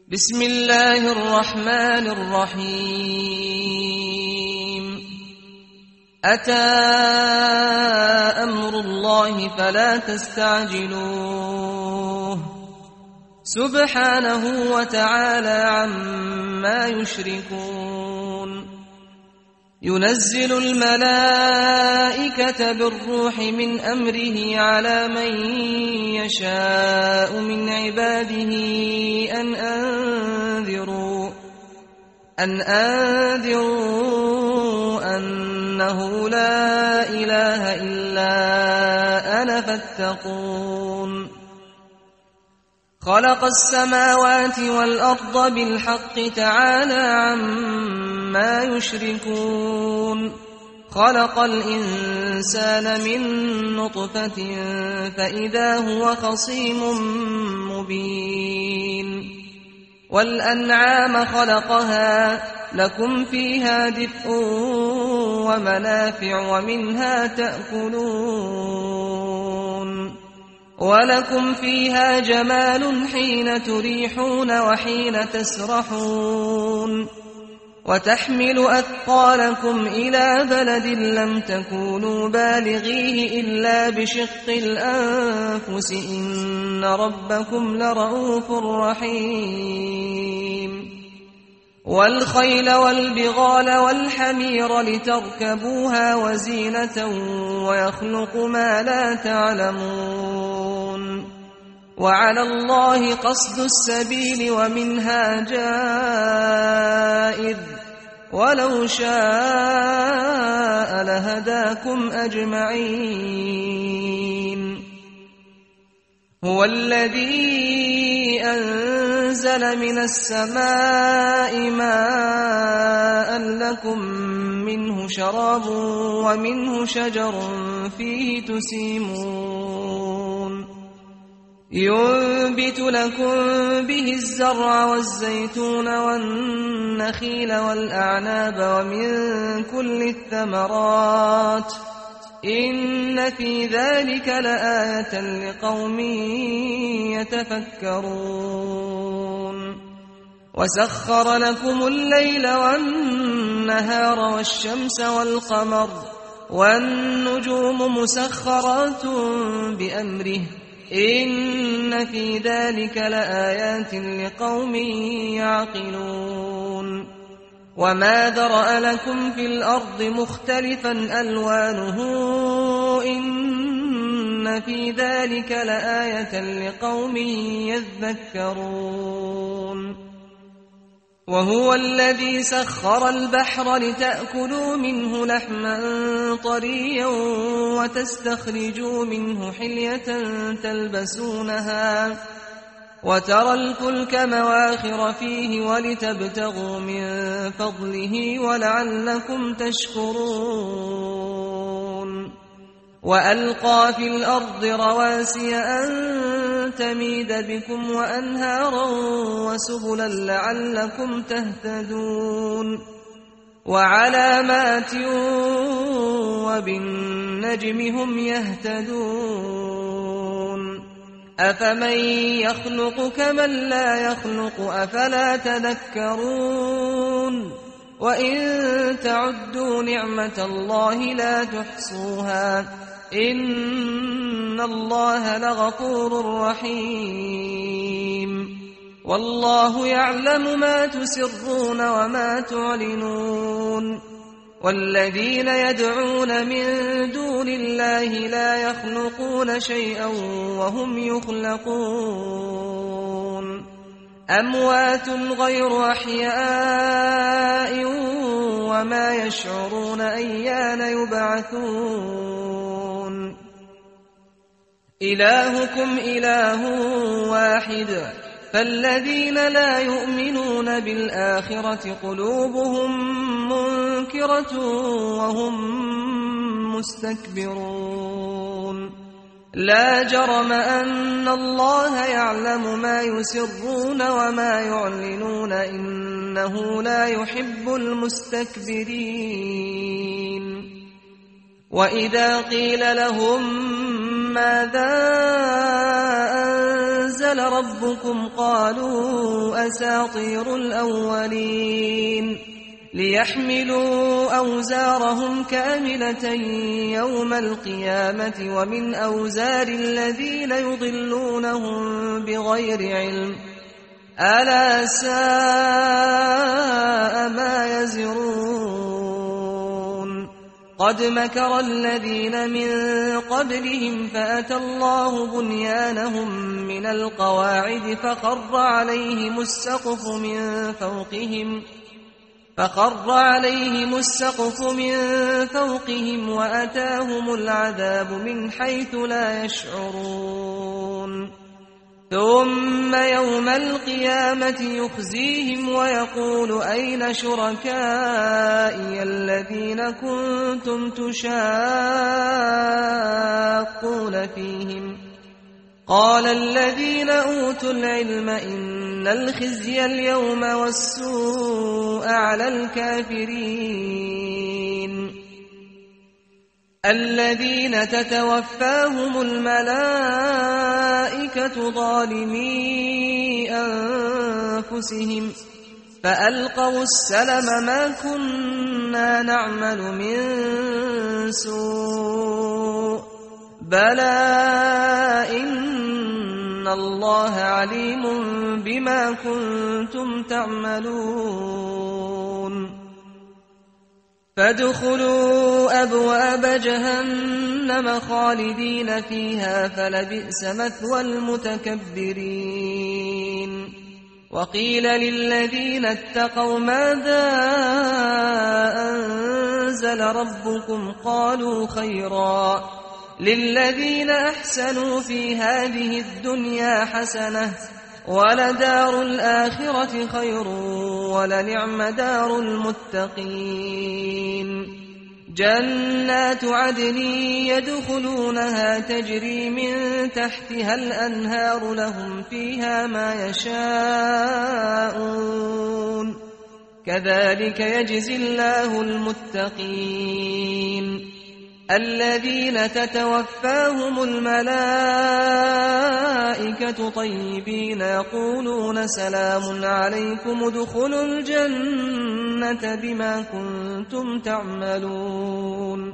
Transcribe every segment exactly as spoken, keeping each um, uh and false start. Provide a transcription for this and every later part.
بسم الله الرحمن الرحيم أتى أمر الله فلا تستعجلوه سبحانه وتعالى عما يشركون ينزل الملائكة بالروح من أمره على من يشاء من عباده أن أنذروا أن أنذروا أنه لا إله إلا أنا فاتقون خلق السماوات والأرض بالحق تعالى عما يشركون خلق الإنسان من نطفة فإذا هو خصيم مبين والأنعام خلقها لكم فيها دفء ومنافع ومنها تأكلون ولكم فيها جمال حين تريحون وحين تسرحون وتحمل أثقالكم إلى بلد لم تكونوا بالغيه إلا بشق الأنفس إن ربكم لرؤوف رحيم والخيل والبغال والحمير لتركبوها وزينة ويخلق ما لا تعلمون وعلى الله قصد السبيل ومنها جائر ولو شاء لهداكم أجمعين هو الذي أنزل من السماء ماء لكم منه شراب ومنه شجر فيه تسيمون ينبت لكم به الزرع والزيتون والنخيل والأعناب ومن كل الثمرات إن في ذلك لآية لقوم يتفكرون وسخر لكم الليل والنهار والشمس والقمر والنجوم مسخرات بأمره إن في ذلك لآيات لقوم يعقلون وما ذرأ لكم في الأرض مختلفا ألوانه إن في ذلك لآية لقوم يذكرون وهو الذي سخر البحر لتأكلوا منه لحما طريا وتستخرجوا منه حلية تلبسونها وترى الفلك مواخر فيه ولتبتغوا من فضله ولعلكم تشكرون وألقى في الأرض رواسي أن تميد بكم وأنهارا وسبلا لعلكم تهتدون وعلامات وبالنجم هم يهتدون أفمن يخلق كمن لا يخلق أفلا تذكرون وإن تعدوا نعمة الله لا تحصوها إن الله لغفور رحيم والله يعلم ما تسرون وما تعلنون والذين يدعون من دون الله لا يخلقون شيئا وهم يخلقون أموات غير أحياء وما يشعرون أيان يبعثون إلهكم إله واحد فالذين لا يؤمنون بالآخرة قلوبهم منكرة وهم مستكبرون لا جرم أن الله يعلم ما يسرون وما يعلنون إنه لا يحب المستكبرين وإذا قيل لهم ماذا أنزل أنزل ربكم قالوا أساطير الأولين ليحملوا أوزارهم كاملة يوم القيامة ومن أوزار الذين يضلونهم بغير علم ألا ساء ما يزرون قد مكر الذين من قبلهم فأتى الله بنيانهم من القواعد فخر عليهم السقف من فوقهم فخر عليهم السقف من فوقهم وأتاهم العذاب من حيث لا يشعرون ثم يوم القيامة يخزيهم ويقول أين شركائي الذين كنتم تشاقون فيهم قال الذين أوتوا العلم إن الخزي اليوم والسوء على الكافرين الذين تتوفاهم الملائكة ظالمي أنفسهم فألقوا السلم ما كنا نعمل من سوء بلى إن الله عليم بما كنتم تعملون فادخلوا أبواب جهنم خالدين فيها فلبئس مثوى المتكبرين وقيل للذين اتقوا ماذا أنزل ربكم قالوا خيرا للذين أحسنوا في هذه الدنيا حسنة ولدار الآخرة خير ولنعم دار المتقين جنات عدن يدخلونها تجري من تحتها الأنهار لهم فيها ما يشاءون كذلك يجزي الله المتقين الذين تتوفاهم الملائكة طيبين يقولون سلام عليكم ادخلوا الجنة بما كنتم تعملون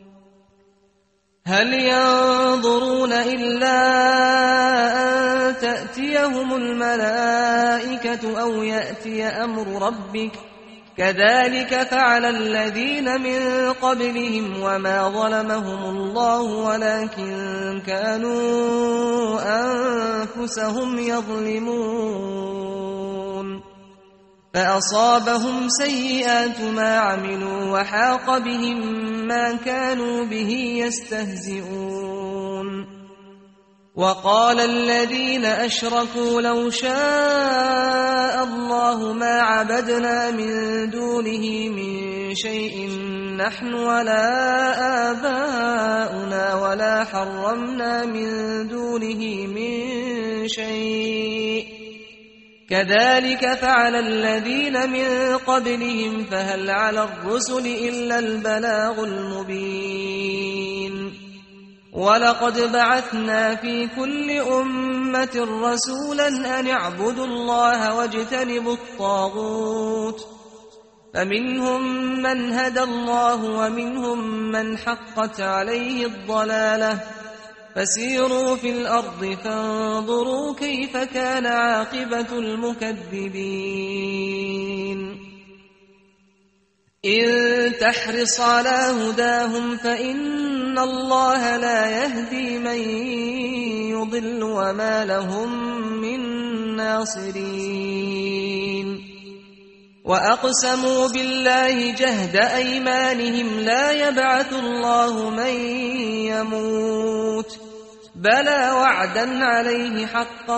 هل ينظرون إلا أن تأتيهم الملائكة أو يأتي أمر ربك كذلك فعل الذين من قبلهم وما ظلمهم الله ولكن كانوا أنفسهم يظلمون فأصابهم سيئات ما عملوا وحاق بهم ما كانوا به يستهزئون وقال الذين أشركوا لو شاء الله ما عبدنا من دونه من شيء نحن ولا آباؤنا ولا حرمنا من دونه من شيء كذلك فعل الذين من قبلهم فهل على الرسل إلا البلاغ المبين ولقد بعثنا في كل أمة رسولا أن اعبدوا الله واجتنبوا الطاغوت فمنهم من هدى الله ومنهم من حقت عليه الضلالة فسيروا في الأرض فانظروا كيف كان عاقبة المكذبين إن تحرص على هداهم فإن الله لا يهدي من يضل وما لهم من ناصرين وأقسموا بالله جهد أيمانهم لا يبعث الله من يموت بلى وعدا عليه حقا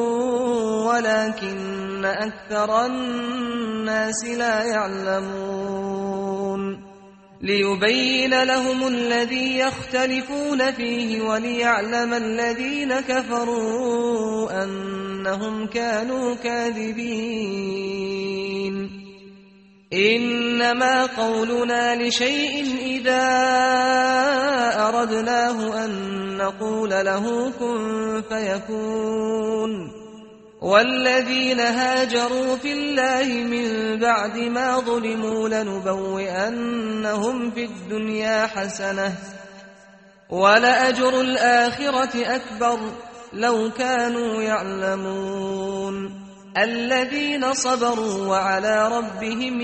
ولكن أكثر الناس لا يعلمون ليبين لهم الذي يختلفون فيه وليعلم الذين كفروا أنهم كانوا كاذبين إنما قولنا لشيء إذا أردناه أن نقول له كن فيكون والذين هاجروا في الله من بعد ما ظلموا لنبوئنهم في الدنيا حسنة ولأجر الآخرة أكبر لو كانوا يعلمون الذين صبروا وعلى ربهم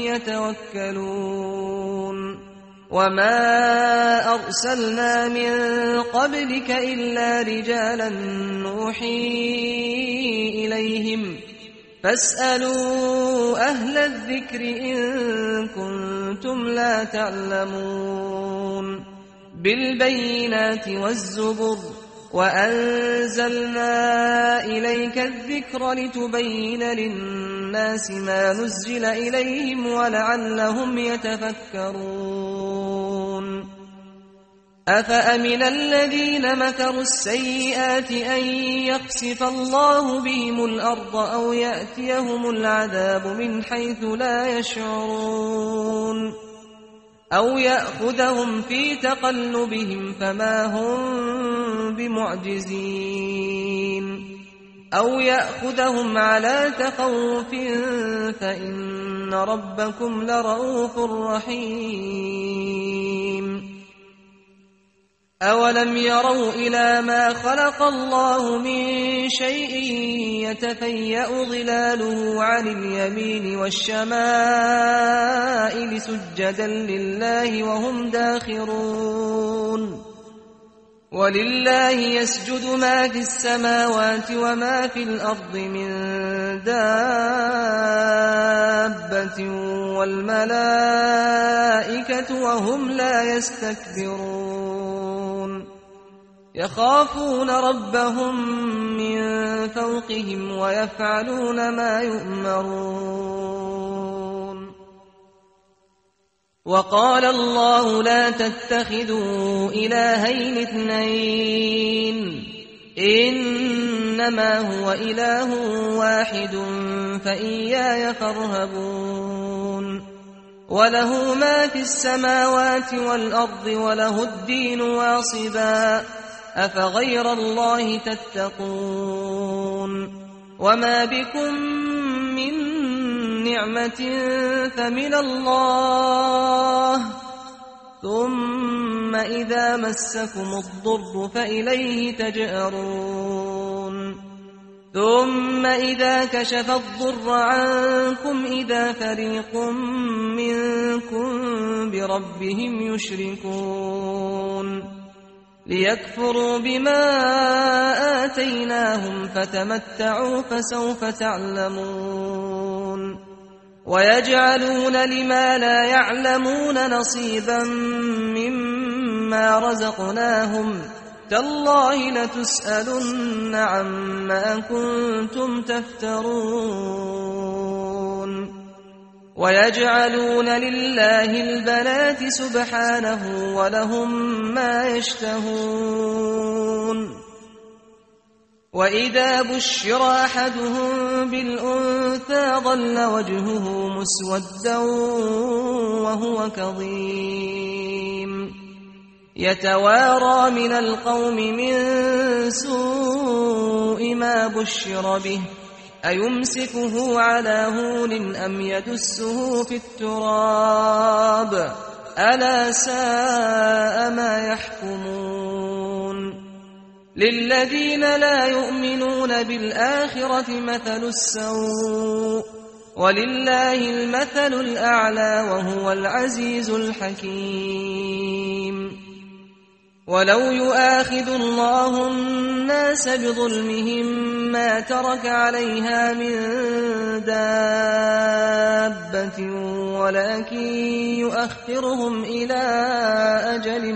يتوكلون وما أرسلنا من قبلك إلا رجالا نوحي إليهم فاسألوا أهل الذكر إن كنتم لا تعلمون بالبينات والزبر وأنزلنا إليك الذكر لتبين للناس ما نزل إليهم ولعلهم يتفكرون أفأمن الذين مكروا السيئات أن يخسف الله بهم الأرض أو يأتيهم العذاب من حيث لا يشعرون أو يأخذهم في تقلبهم فما هم بمعجزين أو يأخذهم على تخوف فإن ربكم لرؤوف رحيم أولم يروا إلى ما خلق الله من شيء يتفيأ ظلاله عن اليمين والشمائل سجدا لله وهم داخرون ولله يسجد ما في السماوات وما في الأرض من دابة والملائكة وهم لا يستكبرون يخافون ربهم من فوقهم ويفعلون ما يؤمرون وقال الله لا تتخذوا إلهين اثنين إنما هو إله واحد فإياي فارهبون وله ما في السماوات والأرض وله الدين واصبا أفغير الله تتقون وما بكم من نعمة فمن الله ثم إذا مسكم الضر فإليه تجأرون ثم إذا كشف الضر عنكم إذا فريق منكم بربهم يشركون ليكفروا بما آتيناهم فتمتعوا فسوف تعلمون ويجعلون لما لا يعلمون نصيبا مما رزقناهم تالله لتسألن عما كنتم تفترون ويجعلون لله البنات سبحانه ولهم ما يشتهون وإذا بشر أحدهم بالأنثى ظل وجهه مسودا وهو كظيم يتوارى من القوم من سوء ما بشر به أيمسكه على هون أم يدسه في التراب ألا ساء ما يحكمون للذين لا يؤمنون بالآخرة مثل السوء ولله المثل الأعلى وهو العزيز الحكيم ولو يؤاخذ الله الناس بظلمهم ما ترك عليها من دابة ولكن يؤخرهم إلى أجل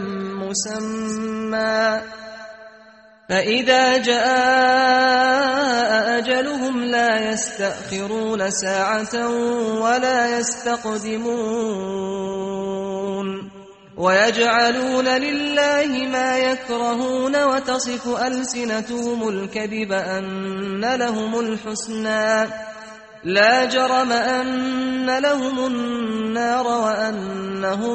مسمى فإذا جاء أجلهم لا يستأخرون ساعة ولا يستقدمون ويجعلون لله ما يكرهون وتصف ألسنتهم الكذب أن لهم الحسنى لا جرم أن لهم النار وأنهم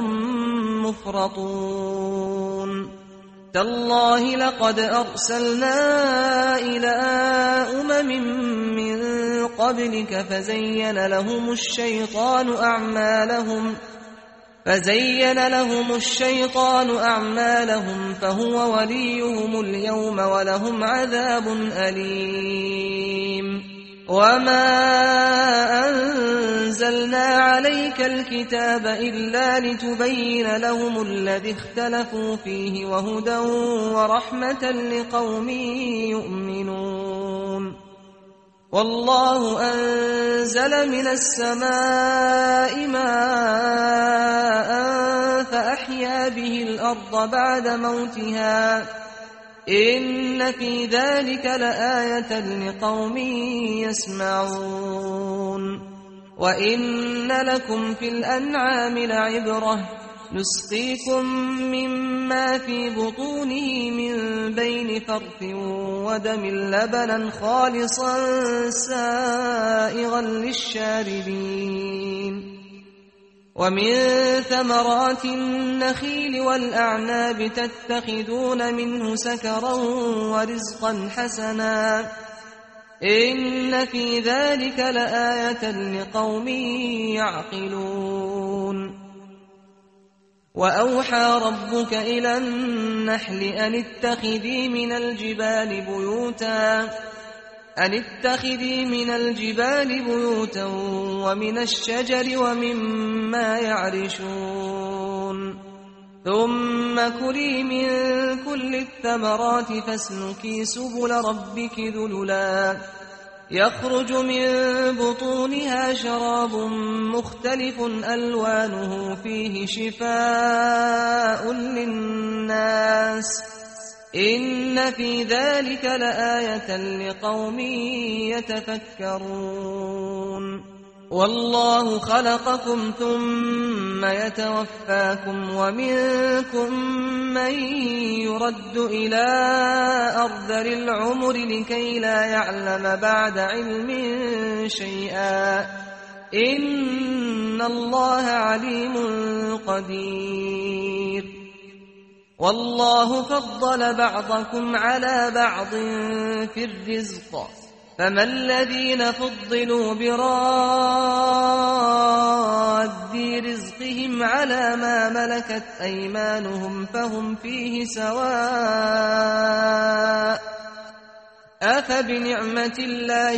مفرطون تالله لقد أرسلنا إلى أمم من قبلك فزين لهم الشيطان أعمالهم فزين لهم الشيطان أعمالهم فهو وليهم اليوم ولهم عذاب أليم وما أنزلنا عليك الكتاب إلا لتبين لهم الذي اختلفوا فيه وهدى ورحمة لقوم يؤمنون والله أنزل من السماء ماء فأحيا به الأرض بعد موتها إن في ذلك لآية لقوم يسمعون وإن لكم في الأنعام لعبرة نسقيكم مما في بطونه من بين فرث ودم لبنا خالصا سائغا للشاربين ومن ثمرات النخيل والأعناب تتخذون منه سكرا ورزقا حسنا إن في ذلك لآية لقوم يعقلون وأوحى ربك إلى النحل أن اتخذي من الجبال بيوتا أن اتخذي من الجبال بيوتا ومن الشجر ومما يعرشون ثم كلي من كل الثمرات فاسلكي سبل ربك ذللا يخرج من بطونها شراب مختلف ألوانه فيه شفاء للناس إن في ذلك لآية لقوم يتفكرون والله خلقكم ثم يتوفاكم ومنكم من يرد إلى أرذل العمر لكي لا يعلم بعد علم شيئا إن الله عليم قدير والله فضل بعضكم على بعض في الرزق فما الذين فضلوا براد رزقهم على ما ملكت أيمانهم فهم فيه سواء أفبنعمة الله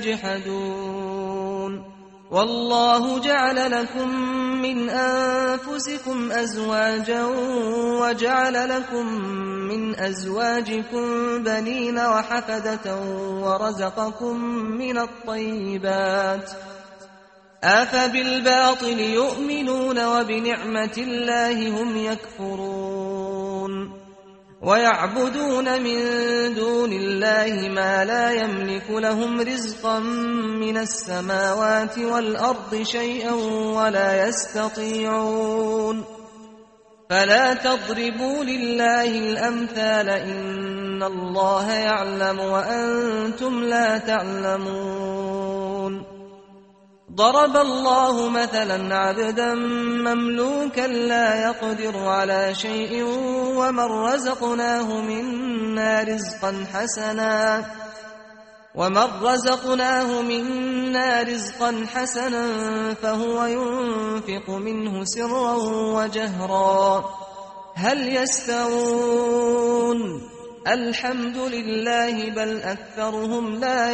يجحدون والله جعل لكم من أنفسكم أزواجا وجعل لكم من أزواجكم بنين وحفدة ورزقكم من الطيبات أفبالباطل يؤمنون وبنعمة الله هم يكفرون ويعبدون من دون الله ما لا يملك لهم رزقا من السماوات والأرض شيئا ولا يستطيعون فلا تضربوا لله الأمثال إن الله يعلم وأنتم لا تعلمون ضرب الله مثلا عبدا مملوكا لا يقدر على شيء ومن رزقناه منا رزقا حسنا ومن رزقناه منا رزقا حسنا فهو ينفق منه سرا وجهرا هل يستوون الحمد لله بل أكثرهم لا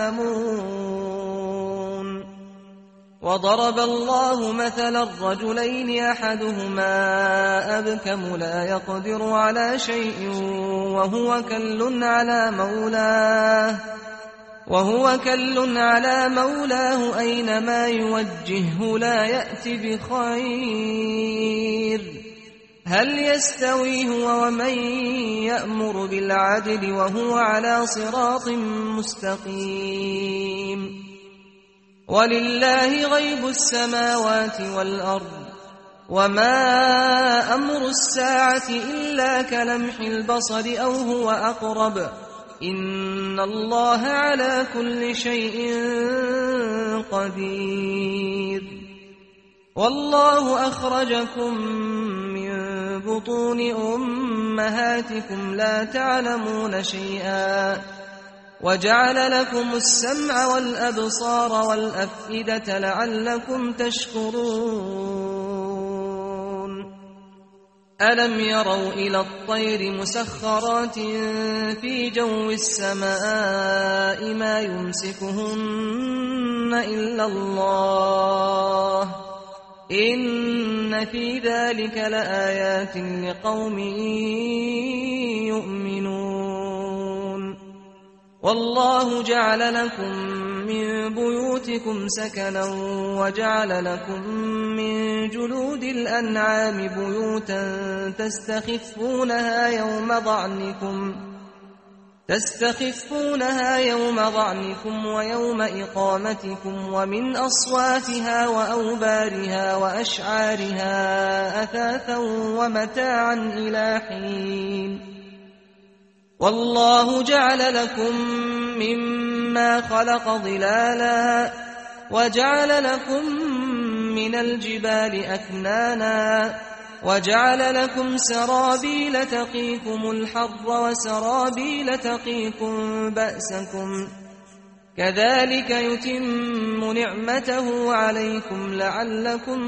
يعلمون وضرب الله مثلا الرجلين أحدهما أبكم لا يقدر على شيء وهو كل على مولاه وهو كل على مولاه أينما يوجهه لا يأتي بخير هل يستوي هو ومن يأمر بالعدل وهو على صراط مستقيم ولله غيب السماوات والأرض وما أمر الساعة إلا كلمح البصر أو هو أقرب إن الله على كل شيء قدير والله أخرجكم من بطون أمهاتكم لا تعلمون شيئا وجعل لكم السمع والأبصار والأفئدة لعلكم تشكرون ألم يروا إلى الطير مسخرات في جو السماء ما يمسكهن إلا الله إن في ذلك لآيات لقوم يؤمنون والله جعل لكم من بيوتكم سكنا وجعل لكم من جلود الأنعام بيوتا تستخفونها يوم ضعنكم تستخفونها يوم ضعنكم ويوم إقامتكم ومن أصواتها وأوبارها وأشعارها أثاثا ومتاعا إلى حين والله جعل لكم مما خلق ظلالا وجعل لكم من الجبال أكنانا وجعل لكم سرابيل تقيكم الحر وسرابيل تقيكم بأسكم كذلك يتم نعمته عليكم لعلكم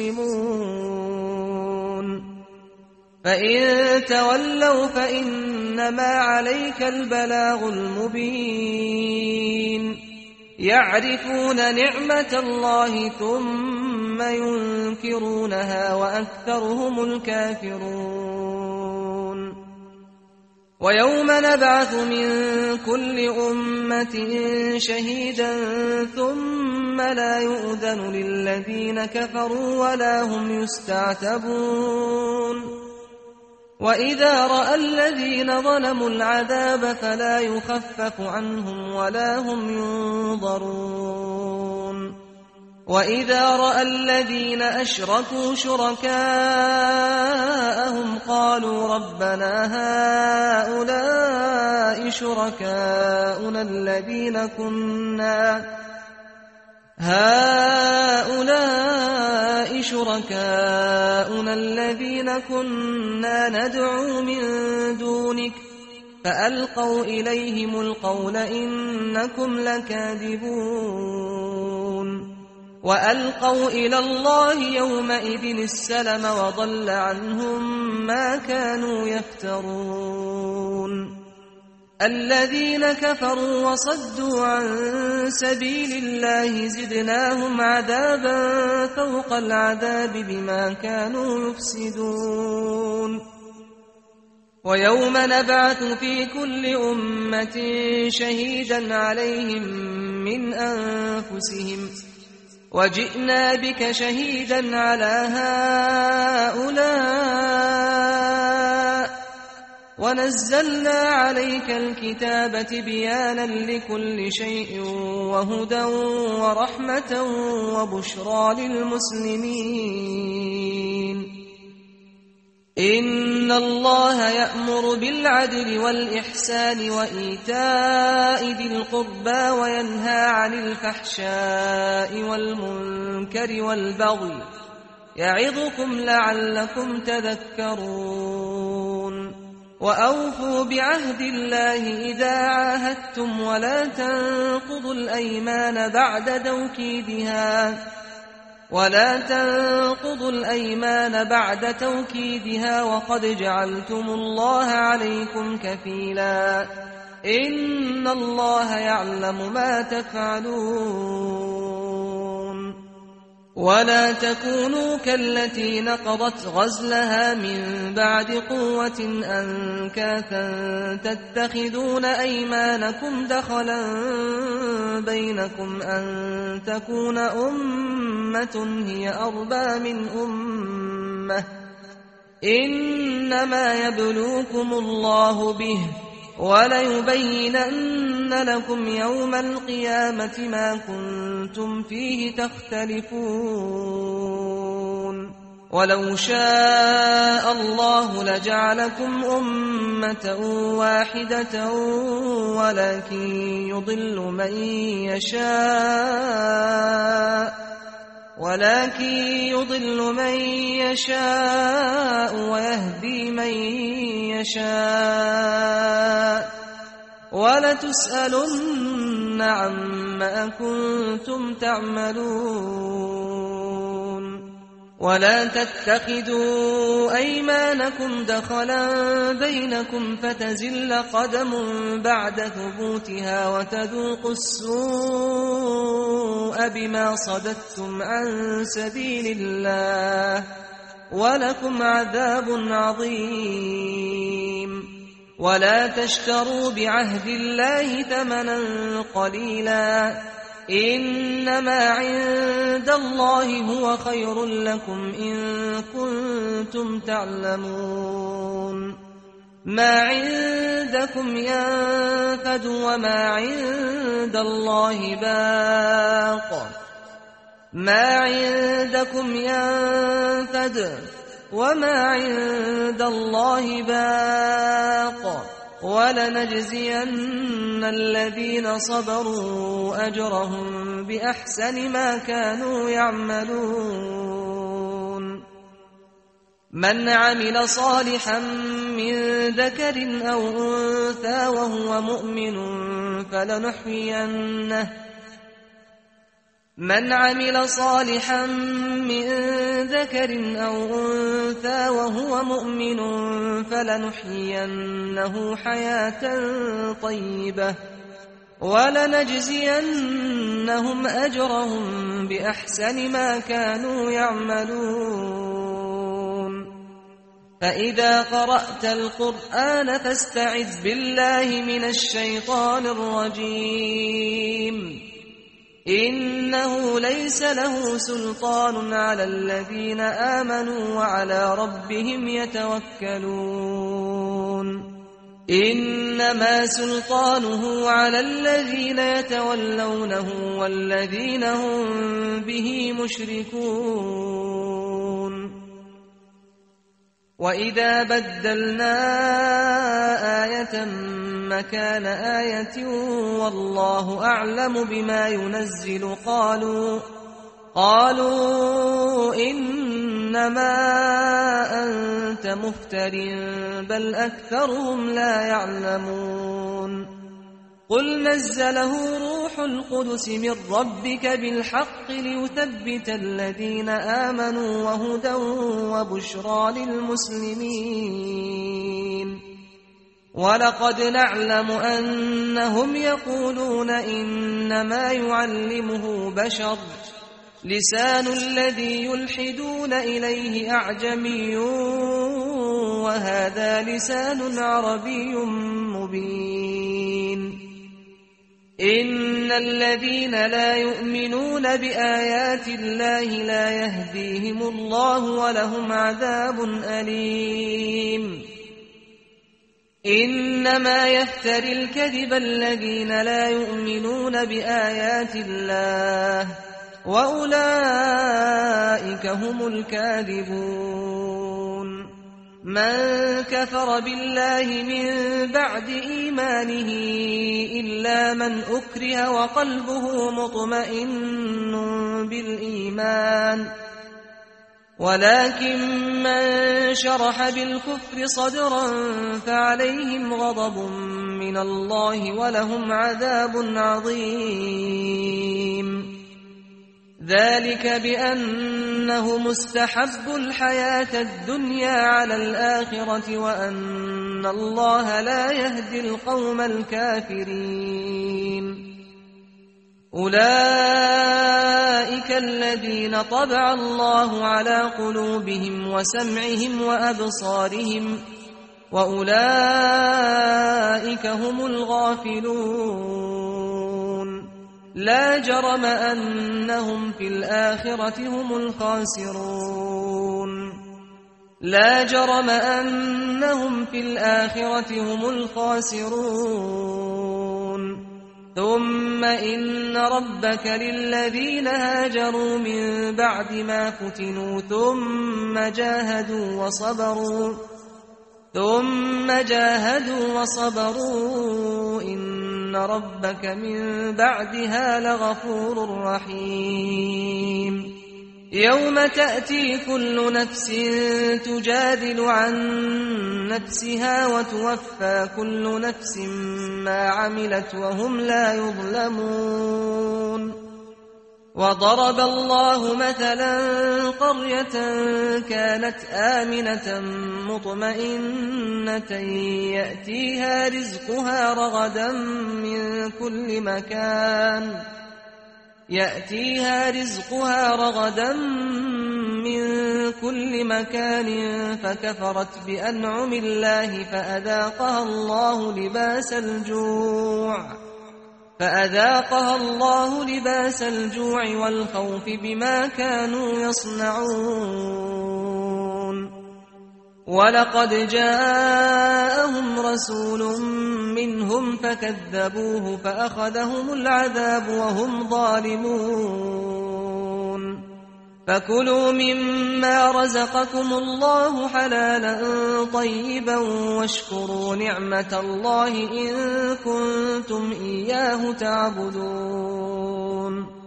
تسلمون فإن تولوا فإنما عليك البلاغ المبين يعرفون نعمة الله ثم ينكرونها وأكثرهم الكافرون ويوم نبعث من كل أمة شهيدا ثم لا يؤذن للذين كفروا ولا هم يستعتبون وإذا رأى الذين ظلموا العذاب فلا يخفف عنهم ولا هم ينظرون وإذا رأى الذين أشركوا شركاءهم قالوا ربنا هؤلاء شركاؤنا الذين كنا هؤلاء شركاؤنا الذين كنا ندعو من دونك فألقوا إليهم القول إنكم لكاذبون وألقوا إلى الله يومئذ السلم وضل عنهم ما كانوا يفترون الذين كفروا وصدوا عن سبيل الله زدناهم عذابا فوق العذاب بما كانوا يفسدون ويوم نبعث في كل أمة شهيدا عليهم من أنفسهم وجئنا بك شهيدا على هؤلاء ونزلنا عليك الكتاب تبيانا لكل شيء وهدى ورحمة وبشرى للمسلمين إن الله يأمر بالعدل والإحسان وإيتاء ذي القربى وينهى عن الفحشاء والمنكر والبغي يعظكم لعلكم تذكرون وأوفوا بعهد الله إذا عاهدتم ولا تنقضوا الأيمان بعد توكيدها ولا تنقضوا الأيمان بعد توكيدها وقد جعلتم الله عليكم كفيلا إن الله يعلم ما تفعلون ولا تكونوا كالتي نقضت غزلها من بعد قوة أنكاثا تتخذون أيمانكم دخلا بينكم أن تكون أمة هي أربى من أمة إنما يبلوكم الله به وليبينن لكم يوم القيامة ما كنتم فيه تختلفون ولو شاء الله لجعلكم أمة واحدة ولكن يضل من يشاء ولكن يضل من يشاء ويهدي من يشاء ولتسألن عما كنتم تعملون ولا تتخذوا أيمانكم دخلا بينكم فتزل قدم بعد ثبوتها وتذوقوا السوء بما صددتم عن سبيل الله ولكم عذاب عظيم ولا تشتروا بعهد الله ثمنا قليلا إنما عند الله هو خير لكم إن كنتم تعلمون ما عندكم ينفد وما عند الله باق ما عندكم ينفد وما عند الله باق ولنجزين الذين صبروا أجرهم بأحسن ما كانوا يعملون من عمل صالحا من ذكر أو أنثى وهو مؤمن فلنحيينه من عمل صالحا من ذكر أو أنثى وهو مؤمن فلنحيينه حياة طيبة ولنجزينهم أجرهم بأحسن ما كانوا يعملون فإذا قرأت القرآن فاستعذ بالله من الشيطان الرجيم إنه ليس له سلطان على الذين آمنوا وعلى ربهم يتوكلون إنما سلطانه على الذين يتولونه والذين هم به مشركون وإذا بدلنا آية مكان آية والله أعلم بما ينزل قالوا قالوا إنما أنت مفتر بل أكثرهم لا يعلمون قل نزله روح القدس من ربك بالحق ليثبت الذين آمنوا وهدى وبشرى للمسلمين ولقد نعلم أنهم يقولون إنما يعلمه بشر لسان الذي يلحدون إليه أعجمي وهذا لسان عربي مبين إن الذين لا يؤمنون بآيات الله لا يهديهم الله ولهم عذاب أليم إنما يفتري الكذب الذين لا يؤمنون بآيات الله وأولئك هم الكاذبون من كفر بالله من بعد إيمانه إلا من أكره وقلبه مطمئن بالإيمان ولكن من شرح بالكفر صدرا فعليهم غضب من الله ولهم عذاب عظيم ذلك بأنه مستحب الحياة الدنيا على الآخرة وأن الله لا يهدي القوم الكافرين أولئك الذين طبع الله على قلوبهم وسمعهم وأبصارهم وأولئك هم الغافلون لا جرم أنهم في الآخرة هم الخاسرون لا جرم أنهم في الآخرة هم الخاسرون ثم إن ربك للذين هاجروا من بعد ما فتنوا ثم جاهدوا وصبروا ثم جاهدوا وصبروا إن ربك من بعدها لغفور رحيم. يوم تأتي كل نفس تجادل عن نفسها وتوفى كل نفس ما عملت وهم لا يظلمون. وضرب الله مثلا قرية كانت آمنة مطمئنة يأتيها رزقها رغدا من كل مكان يأتيها رزقها رغدا من كل مكان فكفرت بأنعم الله فأذاقها الله لباس الجوع فأذاقها الله لباس الجوع والخوف بما كانوا يصنعون. ولقد جاءهم رسول منهم فكذبوه فأخذهم العذاب وهم ظالمون. فكلوا مما رزقكم الله حلالا طيبا واشكروا نعمة الله إن كنتم إياه تعبدون.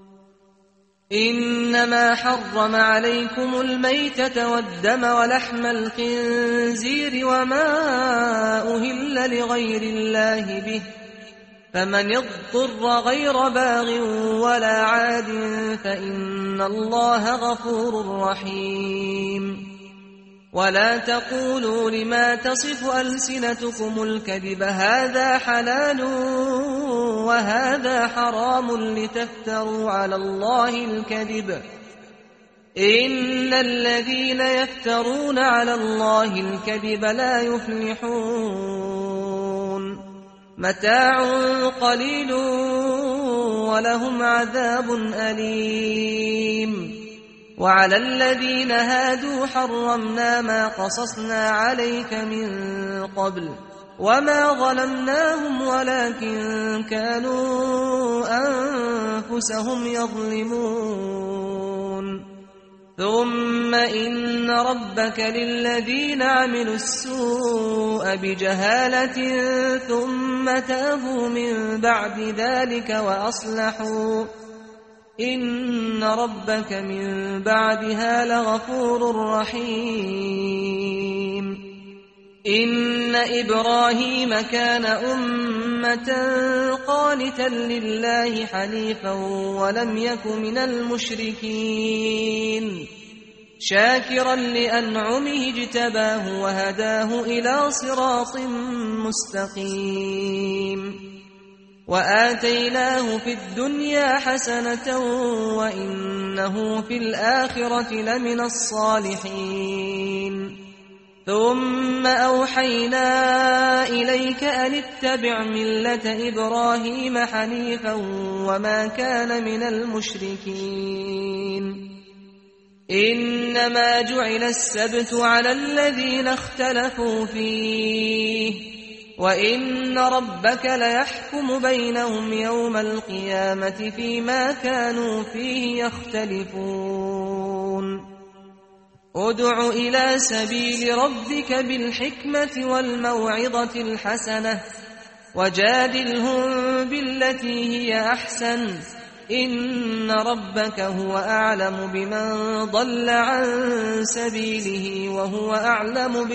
إنما حرم عليكم الميتة والدم ولحم الخنزير وما أهل لغير الله به فمن اضطر غير باغ ولا عاد فإن الله غفور رحيم. ولا تقولوا لما تصف ألسنتكم الكذب هذا حلال وهذا حرام لتفتروا على الله الكذب إن الذين يفترون على الله الكذب لا يفلحون. متاع قليل ولهم عذاب أليم. وعلى الذين هادوا حرمنا ما قصصنا عليك من قبل وما ظلمناهم ولكن كانوا أنفسهم يظلمون. ثم إن ربك للذين عملوا السوء بجهالة ثم تابوا من بعد ذلك وأصلحوا إن ربك من بعدها لغفور رحيم. إن إبراهيم كان أمة قانتا لله حنيفا ولم يك من المشركين شاكرا لأنعمه اجتباه وهداه إلى صراط مستقيم. وآتيناه في الدنيا حسنة وإنه في الآخرة لمن الصالحين. ثم أوحينا إليك أن اتبع ملة إبراهيم حنيفا وما كان من المشركين. إنما جعل السبت على الذين اختلفوا فيه وإن ربك ليحكم بينهم يوم القيامة فيما كانوا فيه يختلفون. ادع إلى سبيل ربك بالحكمة والموعظة الحسنة وجادلهم بالتي هي أحسن إن ربك هو أعلم بمن ضل عن سبيله وهو أعلم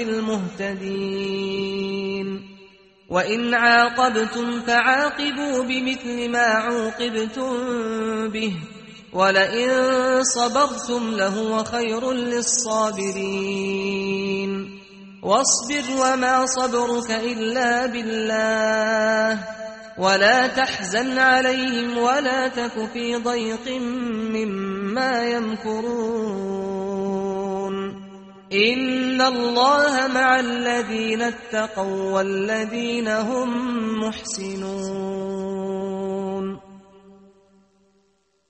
بالمهتدين. وإن عاقبتم فعاقبوا بمثل ما عوقبتم به ولئن صبرتم لهو خير للصابرين. واصبر وما صبرك إلا بالله ولا تحزن عليهم ولا تك في ضيق مما يمكرون. إن الله مع الذين اتقوا والذين هم محسنون.